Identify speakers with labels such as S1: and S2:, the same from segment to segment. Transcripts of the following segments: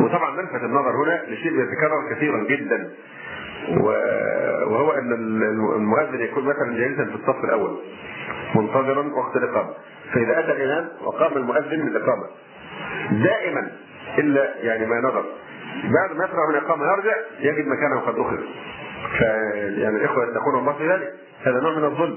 S1: وطبعا نلفت النظر هنا لشيء يتكرر كثيرا جدا، وهو ان المؤذن يكون مثلا جالسا في الصف الاول منتظرا وقت الاقامه، فاذا اتى الامام وقام المؤذن بالاقامه دائما الا يعني ما نظر بعد ما يفرغ من الاقامه يرجع يجد مكانه قد اخذ. فيعني الاخوه يتقون الله في ذلك، هذا نوع من الظلم.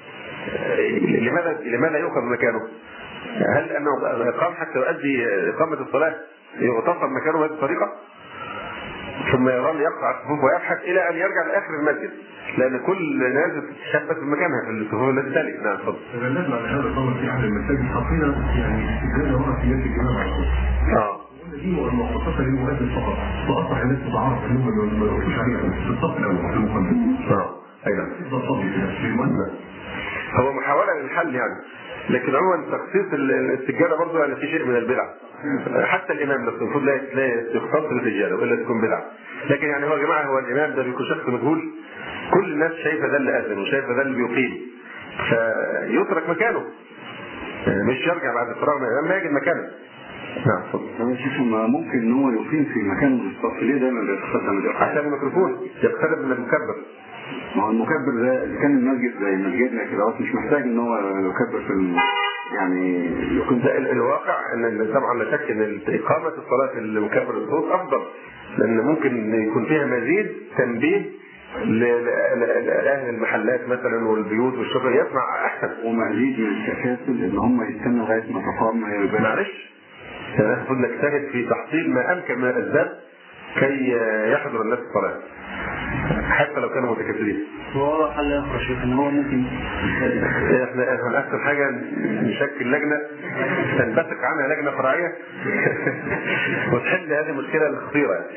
S1: لماذا يؤخذ مكانه؟ هل انه اقام حتى يؤدي اقامه الصلاه يغتصب مكانه بهذه الطريقه؟ ثم يظل يقطع الصفوف ويبحث الى ان يرجع لاخر المسجد، لان كل ناس تثبت في مكانها في الصفوف التي تلي. نعم اتفضل.
S2: تكلمنا عن هذا الامر في احد المساجد، حطينا يعني استدلال ورا في الجماعه على طول. دي مخصصه للمؤذن فقط، واصبح الناس تتعرف انهم ما يوقفوش عليها في الصف الاول في المقدمه.
S1: اي نعم. هو محاوله للحل يعني، لكن عموما تخصيص السجاده برضه يعني في شيء من البدع. حتى الامام نفسه المفروض لا يختص بالسجاده والا تكون بدعه. لكن يعني هو يا جماعه هو الامام ده بيكون شخص مجهول، كل الناس شايفه ده اللي اذن وشايفه ده اللي بيقيم، فيترك مكانه مش يرجع بعد الفراغ من الامام ما يجد مكانه.
S3: نعم اتفضل. انا شايف ممكن ان هو يقيم في مكانه في الصف، ليه دايما بيتقدم
S1: عشان الميكروفون يقترب من المكبر.
S3: ما هو المكبر ده اذا كان المسجد زي مسجدنا كده مش محتاج ان هو يكبر في يعني
S1: يكون ده الواقع ان طبعا لا شك ان اقامه الصلاه في المكبر الصوت افضل، لان ممكن يكون فيها مزيد تنبيه لاهل المحلات مثلا والبيوت والشغل يسمع احسن،
S3: ومزيد من التكاسل ان هم يستنوا لغايه ما تقام.
S1: معلش يعني المفروض نجتهد في تحصيل ما امكن من الاسباب كي يحضر الناس الصلاه حتى لو كانوا متكاسلين.
S4: هو حل اخر شيء ان هو ممكن
S1: احنا احسن حاجه نشكل لجنه تنبثق عنها لجنه فرعيه وتحل هذه المشكله الخطيره.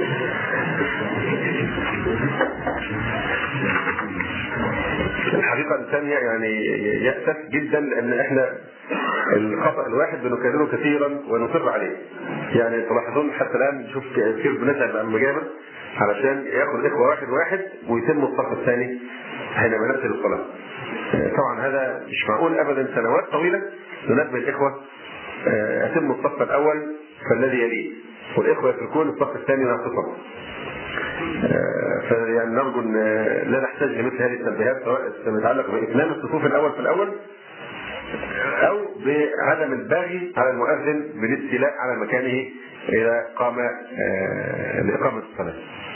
S1: الحقيقه الثانيه يعني يأسف جدا ان احنا الخطأ الواحد بنكرره كثيرا ونصر عليه. يعني تلاحظون حتى الان نشوف كثير بنتعب عن المجامع علشان ياخذ اخوه واحد ويتم الصف الثاني حينما نبتدي الصلاه. طبعا هذا مش معقول ابدا، سنوات طويله ننبه الاخوه اتم الصف الاول فالذي يليه، والاخوه يتركون الصف الثاني ناقصا. فيعني نرجو ان لا نحتاج لمثل هذه التنبيهات سواء تتعلق باتمام الصفوف الاول في الاول او بعدم البغي على المؤذن بالاستيلاء على مكانه اذا قام لاقامه الصلاه.